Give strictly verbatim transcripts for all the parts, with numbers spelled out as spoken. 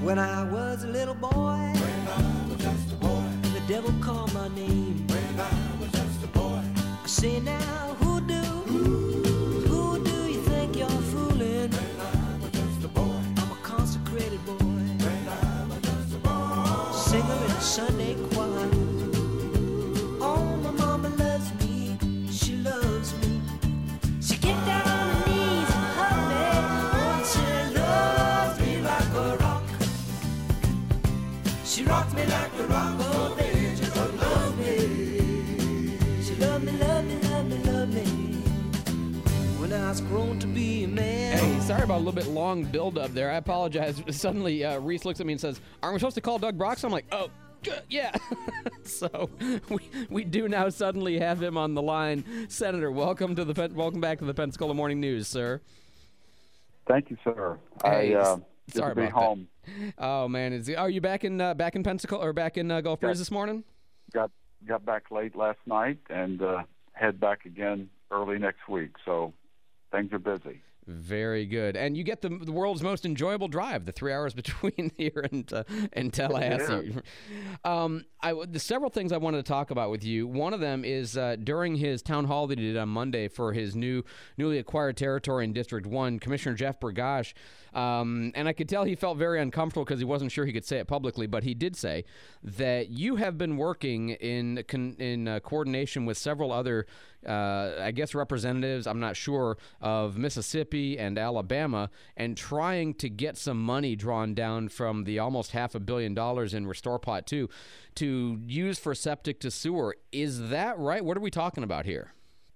When I was a little boy, when I was just a boy, the devil called my name. When I was just a boy, I say now, who do, Ooh. who do you think you're fooling? When I was just a boy, I'm a consecrated boy. When I was just a boy, singer in a Sunday choir. Oh, my mama loves me, she loves me. She get down on her knees and hug me. Oh, she loves me like a rock. She rocks me like a rock, oh baby, just love me. She love me, love me, love me, love me. When I was grown to be a man. Hey, sorry about a little bit long build-up there. I apologize. Suddenly, uh, Reese looks at me and says, aren't we supposed to call Doug Brox? I'm like, oh, yeah. So we we do now suddenly have him on the line. Senator, welcome to the welcome back to the Pensacola Morning News, sir. Thank you, sir. Hey, I, uh, sorry to be about home. that. Oh man, is are you back in uh, back in Pensacola or back in uh, Gulf Breeze this morning? Got got back late last night and uh, head back again early next week. So things are busy. Very good, and you get the the world's most enjoyable drive, the three hours between here and uh, and Tallahassee. Um, I the several things I wanted to talk about with you. One of them is uh, during his town hall that he did on Monday for his new newly acquired territory in District One, Commissioner Jeff Bergosh, um, and I could tell he felt very uncomfortable because he wasn't sure he could say it publicly, but he did say that you have been working in in uh, coordination with several other, uh, I guess, representatives. I'm not sure of Mississippi and Alabama, and trying to get some money drawn down from the almost half a billion dollars in Restore Pot two to use for septic to sewer. Is that right? What are we talking about here?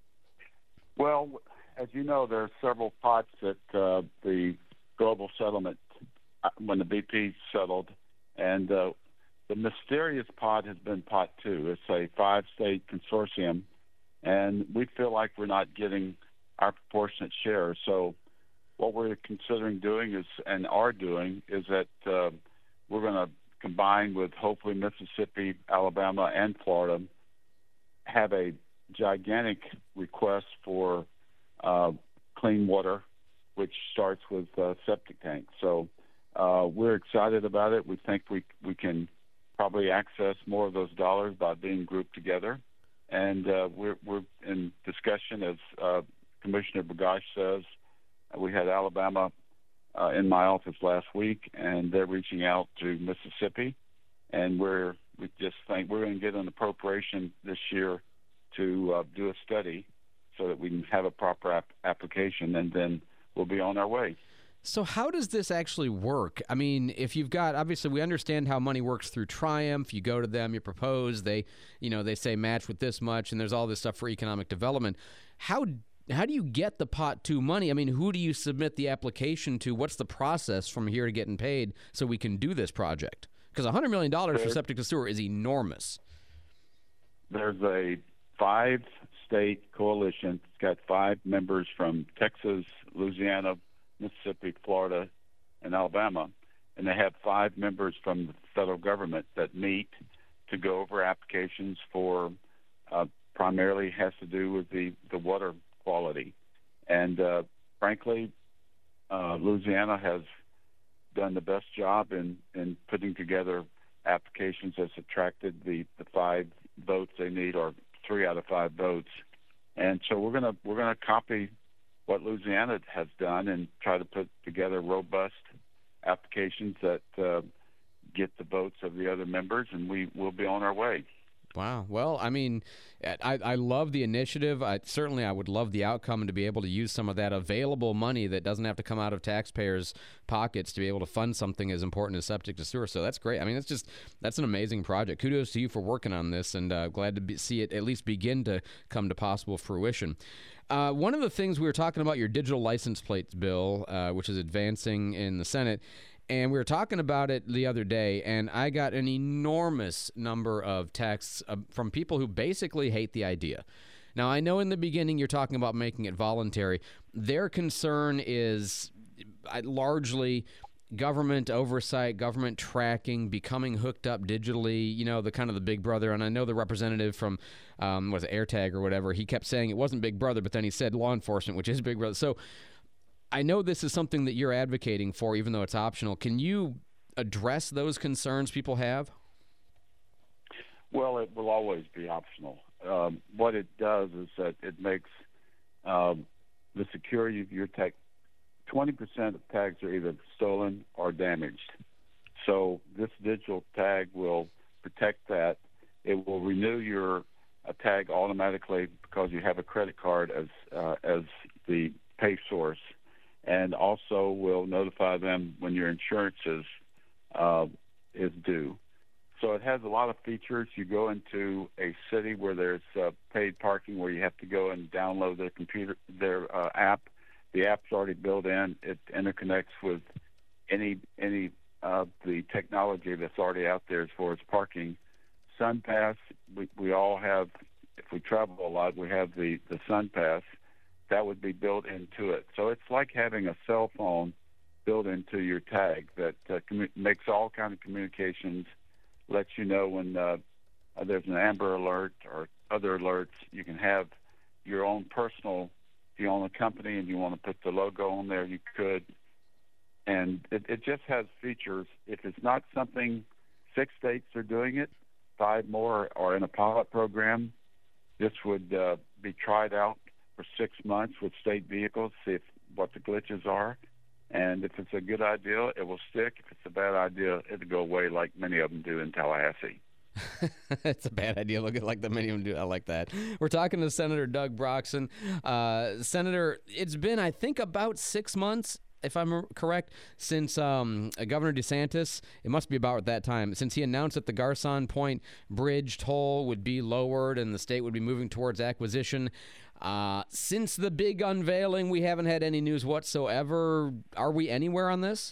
Well, as you know, there are several pots that uh, the global settlement, uh, when the B P settled, and uh, the mysterious pot has been Pot two. It's a five-state consortium, and we feel like we're not getting our proportionate share. So what we're considering doing is, and are doing, is that uh, we're going to combine with hopefully Mississippi, Alabama, and Florida, have a gigantic request for uh, clean water, which starts with uh, septic tanks. So uh, we're excited about it. We think we we can probably access more of those dollars by being grouped together. And uh, we're, we're in discussion, as uh, Commissioner Bergosh says. We had Alabama uh, in my office last week, and they're reaching out to Mississippi, and we're we just think we're going to get an appropriation this year to uh, do a study so that we can have a proper ap- application, and then we'll be on our way. So how does this actually work? I mean, if you've got, obviously we understand how money works through Triumph. You go to them, you propose, they, you know, they say match with this much, and there's all this stuff for economic development. How how do you get the Pot two money? I mean, who do you submit the application to? What's the process from here to getting paid so we can do this project? Because one hundred million dollars for septic to sewer is enormous. There's a five-state coalition. It's got five members from Texas, Louisiana, Mississippi, Florida, and Alabama, and they have five members from the federal government that meet to go over applications for uh, primarily has to do with the, the water quality. And uh, frankly, uh, Louisiana has done the best job in, in putting together applications that's attracted the, the five votes they need, or three out of five votes. And so we're gonna we're gonna copy what Louisiana has done and try to put together robust applications that uh, get the votes of the other members, and we will be on our way. Wow. Well, I mean, I, I love the initiative. I, certainly, I would love the outcome and to be able to use some of that available money that doesn't have to come out of taxpayers' pockets to be able to fund something as important as septic to sewer. So that's great. I mean, it's just that's an amazing project. Kudos to you for working on this, and uh, glad to be, see it at least begin to come to possible fruition. Uh, one of the things we were talking about, your digital license plates bill, uh, which is advancing in the Senate. And we were talking about it the other day, and I got an enormous number of texts uh, from people who basically hate the idea. Now, I know in the beginning you're talking about making it voluntary. Their concern is uh, largely government oversight, government tracking, becoming hooked up digitally, you know, the kind of the Big Brother. And I know the representative from, um, was it AirTag or whatever, he kept saying it wasn't Big Brother, but then he said law enforcement, which is Big Brother. So I know this is something that you're advocating for, even though it's optional. Can you address those concerns people have? Well, it will always be optional. Um, what it does is that it makes um, the security of your tag, twenty percent of tags are either stolen or damaged. So this digital tag will protect that. It will renew your uh, tag automatically because you have a credit card as uh, as the pay source, and also will notify them when your insurance is uh, is due. So it has a lot of features. You go into a city where there's uh, paid parking, where you have to go and download their computer, their uh, app. The app's already built in. It interconnects with any any of the technology that's already out there as far as parking. SunPass, we, we all have, if we travel a lot, we have the, the SunPass. That would be built into it. So it's like having a cell phone built into your tag that uh, commu- makes all kind of communications, lets you know when uh, uh, there's an Amber Alert or other alerts. You can have your own personal, if you own a company and you want to put the logo on there, you could. And it, it just has features. If it's not something, six states are doing it, five more are in a pilot program. This would uh, be tried out for six months with state vehicles, see if, what the glitches are. And if it's a good idea, it will stick. If it's a bad idea, it'll go away like many of them do in Tallahassee. It's a bad idea. Look at like the many of them do. I like that. We're talking to Senator Doug Broxson. Uh, Senator, it's been, I think, about six months, if I'm correct, since um, Governor DeSantis, it must be about that time, since he announced that the Garcon Point Bridge toll would be lowered and the state would be moving towards acquisition. Uh, since the big unveiling, we haven't had any news whatsoever. Are we anywhere on this?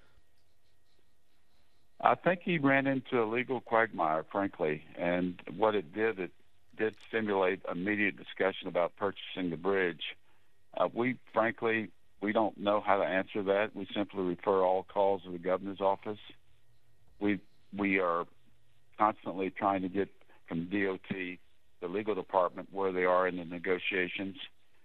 I think he ran into a legal quagmire, frankly, and what it did, it did stimulate immediate discussion about purchasing the bridge. Uh, we, frankly, we don't know how to answer that. We simply refer all calls to the governor's office. We we are constantly trying to get from D O T, the legal department, where they are in the negotiations.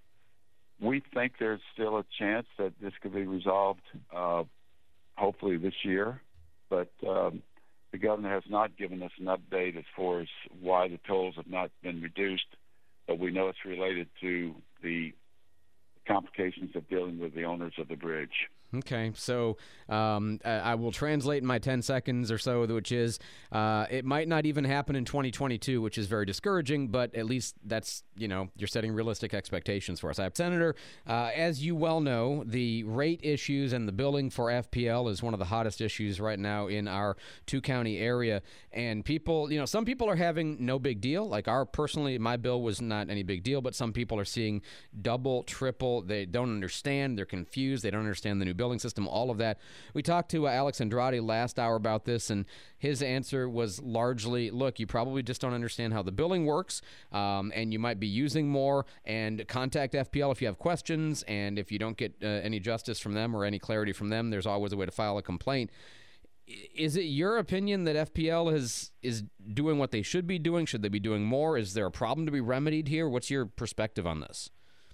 We think there's still a chance that this could be resolved, uh, hopefully this year. But um, the governor has not given us an update as far as why the tolls have not been reduced, but we know it's related to the complications of dealing with the owners of the bridge. Okay, so um, I will translate in my ten seconds or so, which is uh, it might not even happen in twenty twenty-two, which is very discouraging, but at least that's, you know, you're setting realistic expectations for us. Senator, uh, as you well know, the rate issues and the billing for F P L is one of the hottest issues right now in our two-county area, and people, you know, some people are having no big deal. Like our, personally, my bill was not any big deal, but some people are seeing double, triple. They don't understand. They're confused. They don't understand the new billing system, all of that. We talked to uh, Alex Andrade last hour about this, and his answer was largely, look, you probably just don't understand how the billing works, um, and you might be using more, and contact F P L if you have questions, and if you don't get uh, any justice from them or any clarity from them, there's always a way to file a complaint. Is it your opinion that F P L is, is doing what they should be doing? Should they be doing more? Is there a problem to be remedied here? What's your perspective on this?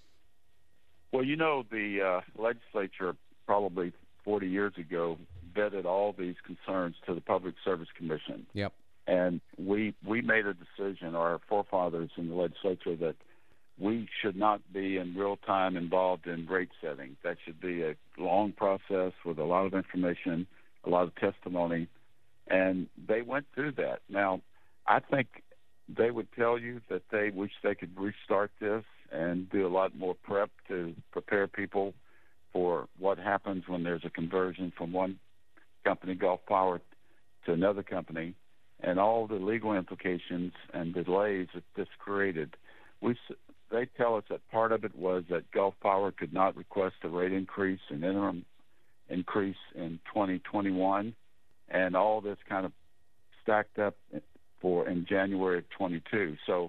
Well, you know, the uh, legislature probably forty years ago vetted all these concerns to the Public Service Commission. Yep. And we we made a decision, our forefathers in the legislature, that we should not be in real time involved in rate setting. That should be a long process with a lot of information, a lot of testimony, and they went through that. Now, I think they would tell you that they wish they could restart this and do a lot more prep to prepare people for what happens when there's a conversion from one company, Gulf Power, to another company, and all the legal implications and delays that this created. We, they tell us that part of it was that Gulf Power could not request a rate increase, an interim increase in twenty twenty-one, and all this kind of stacked up for in January of twenty-two. So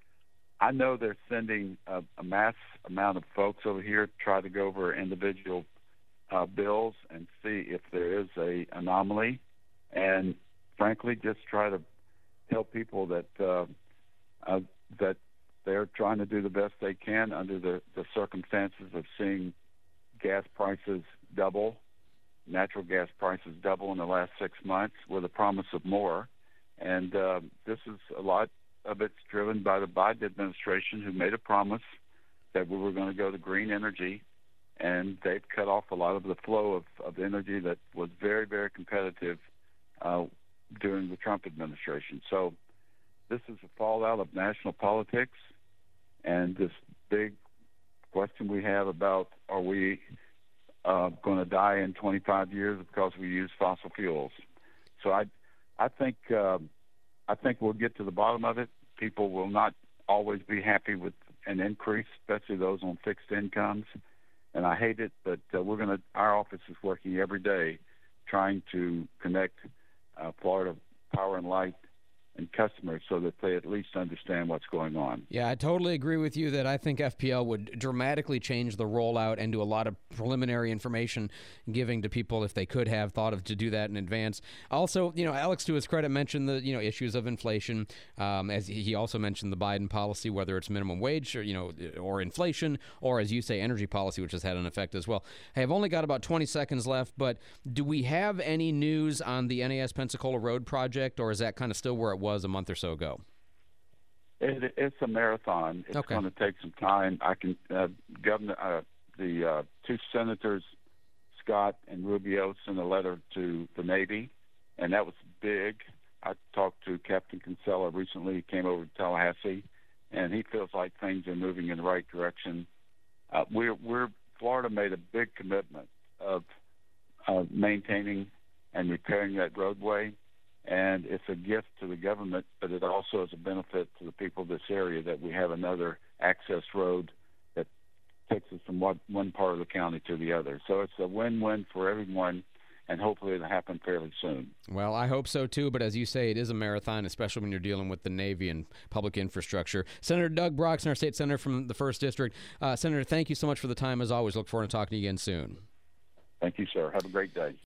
I know they're sending a, a mass amount of folks over here to try to go over individual uh, bills and see if there is a anomaly, and frankly, just try to tell people that uh, uh, that they're trying to do the best they can under the, the circumstances of seeing gas prices double natural gas prices double in the last six months with a promise of more. And uh, this is a lot of it's driven by the Biden administration, who made a promise that we were going to go to green energy, and they've cut off a lot of the flow of, of energy that was very, very competitive uh, during the Trump administration. So this is a fallout of national politics and this big question we have about, are we uh, going to die in twenty-five years because we use fossil fuels? So I, I think uh, I think we'll get to the bottom of it. People will not always be happy with an increase, especially those on fixed incomes. And I hate it, but uh, we're going to. Our office is working every day, trying to connect uh, Florida Power and Light and customers so that they at least understand what's going on. Yeah, I totally agree with you that I think F P L would dramatically change the rollout and do a lot of preliminary information giving to people if they could have thought of to do that in advance. Also, you know, Alex, to his credit, mentioned the, you know, issues of inflation, um, as he also mentioned the Biden policy, whether it's minimum wage or, you know, or inflation, or as you say, energy policy, which has had an effect as well. Hey, I've only got about twenty seconds left, but do we have any news on the N A S Pensacola Road project, or is that kind of still where it was a month or so ago? It, it's a marathon. It's okay. going to take some time. I can, uh, Governor, uh, the uh, two senators, Scott and Rubio, sent a letter to the Navy, and that was big. I talked to Captain Kinsella recently. He came over to Tallahassee, and he feels like things are moving in the right direction. Uh, we're, we're Florida made a big commitment of uh, maintaining and repairing that roadway. And it's a gift to the government, but it also is a benefit to the people of this area that we have another access road that takes us from one, one part of the county to the other. So it's a win-win for everyone, and hopefully it'll happen fairly soon. Well, I hope so, too. But as you say, it is a marathon, especially when you're dealing with the Navy and public infrastructure. Senator Doug Broxson, our state senator from the first District. Uh, Senator, thank you so much for the time, as always. Look forward to talking to you again soon. Thank you, sir. Have a great day.